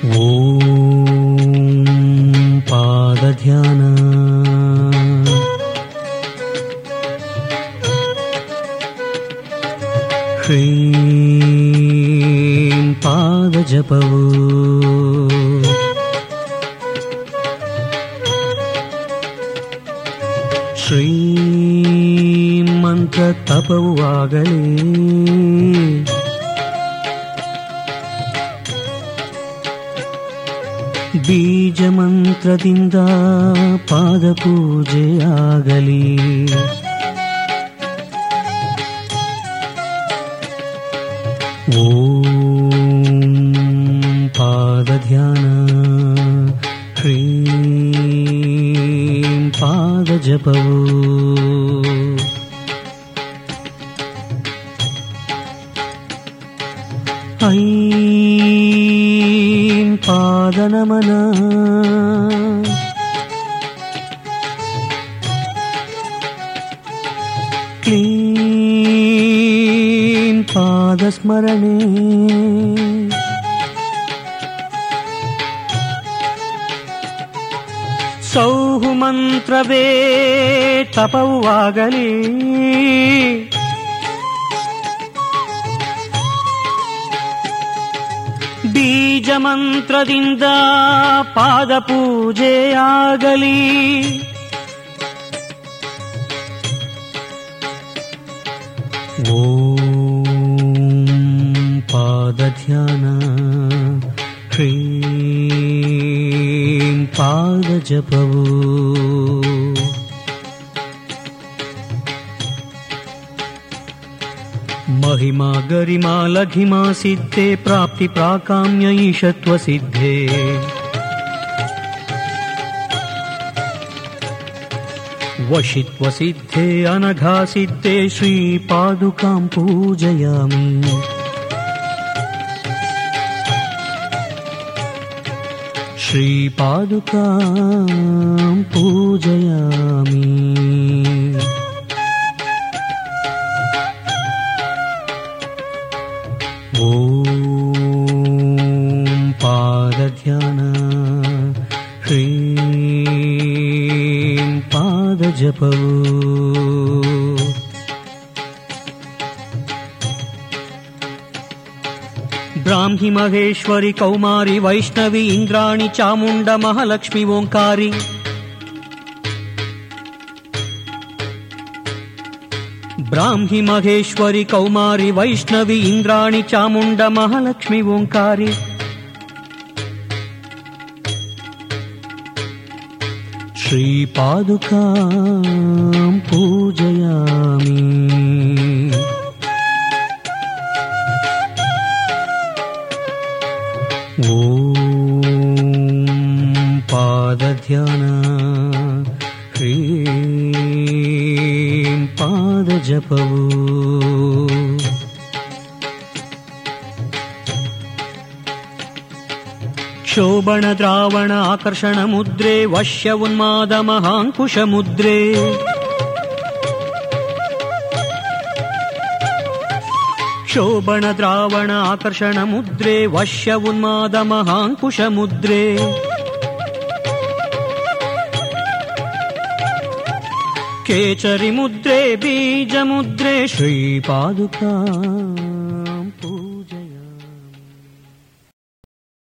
ಓಂ ಪಾದಧ್ಯಾನ. ಶ್ರೀಂ ಪಾದಜಪವು. ಶ್ರೀಂ ಮಂತ್ರ ತಪವು ಆಗಲಿ. ಬೀಜ ಮಂತ್ರದಿಂದ ಪಾದ ಪೂಜೆಯಾಗಲಿ. ಓಂ ಪಾದಧ್ಯಾನ. ಶ್ರೀಂ ಪಾದಜಪವು. ಐಂ ಪಾದನಮನ. ಕ್ಲೀಂ ಪಾದಸ್ಮರಣೆ. ಸೌಃ ಮಂತ್ರವೇ ತಪವು ಆಗಲಿ. ಬೀಜ ಮಂತ್ರದಿಂದ ಪಾದ ಪೂಜೆಯಾಗಲಿ. ಓಂ ಪಾದಧ್ಯಾನ. ಶ್ರೀಂ ಪಾದಜಪವು. महिमा गरिमा लघिमा सिद्धे प्राप्ति प्राकाम्य ईशत्व सिद्धे. वशित्व सिद्धे अनघा सिद्धे श्रीपादुकां पूजयामि. श्रीपादुकां पूजयामि. ಓಂ ಪಾದಧ್ಯಾನ. ಶ್ರೀಂ ಪಾದಜಪವು. ಬ್ರಾಹ್ಮಿ ಮಹೇಶ್ವರಿ ಕೌಮಾರಿ ವೈಷ್ಣವಿ ಇಂದ್ರಾಣಿ ಚಾಮುಂಡ ಮಹಾಲಕ್ಷ್ಮಿ ಓಂಕಾರಿ. ಬ್ರಾಹ್ಮಿ ಮಹೇಶ್ವರಿ ಕೌಮಾರಿ ವೈಷ್ಣವಿ ಇಂದ್ರಾಣಿ ಚಾಮುಂಡ ಮಹಾಲಕ್ಷ್ಮಿ ಓಂಕಾರಿ. ಶ್ರೀಪಾದುಕಾಂ ಪೂಜಯಾಮಿ. ಓಂ ಪಾದಧ್ಯಾನ. ಶ್ರೀಂ ಪಾದಜಪವು. ಶೋಭಣ ದ್ರಾವಣ ಆಕರ್ಷಣ ಮುದ್ರೆ ವಶ್ಯ ಉನ್ಮಾದ ಮಹಾಂಕುಶ ಮುದ್ರೆ. ಶೋಭಣ ದ್ರಾವಣ ಆಕರ್ಷಣ ಮುದ್ರೆ ವಶ್ಯ ಉನ್ಮಾದ ಮಹಾಂಕುಶ ಮುದ್ರೆ. ಕೇಚರಿ ಮುದ್ರೆ ಬೀಜ ಮುದ್ರೆ ಶ್ರೀಪಾದುಕಾಂ ಪೂಜೆ.